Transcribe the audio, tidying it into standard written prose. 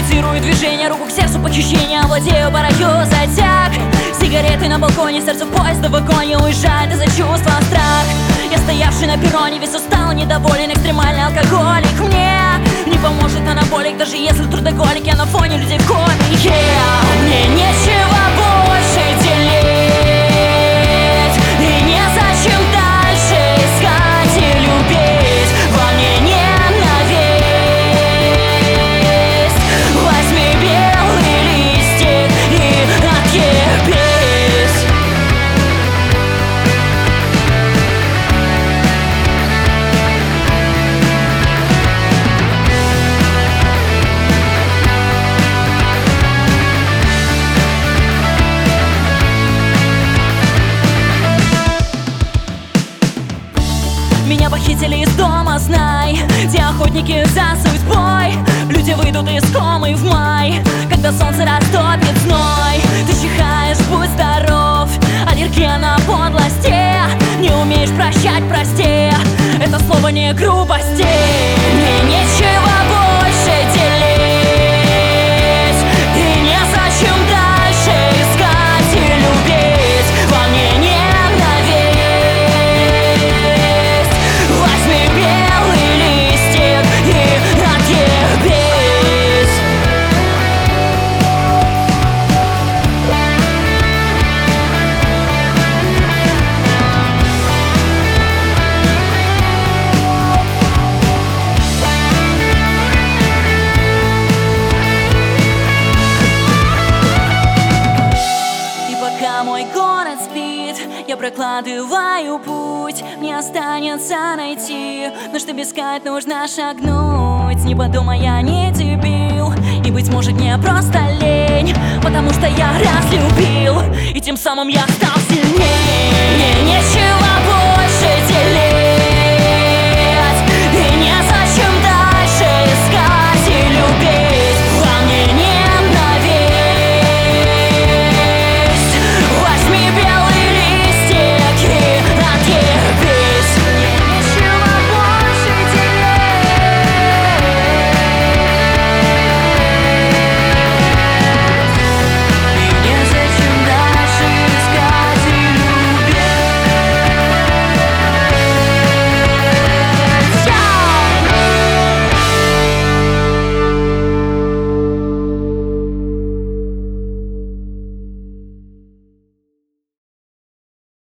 Инициирую движение, руку к сердцу, похищение. Владею барою затяг. Сигареты на балконе, сердце в поезда в вагоне. Уезжает из-за чувства страх. Я стоявший на перроне, весь устал, недоволен. Экстремальный алкоголик. Мне не поможет анаболик, даже если трудоголик. Я на фоне людей в коме. Мне нечего больше делить, и незачем дальше искать и любить. Во мне ненависть. Возьми белый листик и отъебись. Меня похитили из дома, знай. Те охотники за судьбой. Люди выйдут из комы в май, когда солнце растопит зной. Ты чихаешь, будь здоров. Аллергия на подлости. Не умеешь прощать, прости. Это слово не грубости. Мне нечего больше делить, и незачем дальше искать и любить. Во мне ненависть. Возьми белый листик и отъебись. И пока мой город спит, я прокладываю путь. Мне останется найти, но чтобы искать, нужно шагнуть. Не подумай, я не дебил, и быть может мне просто лень, потому что я разлюбил, и тем самым я стал сильнее.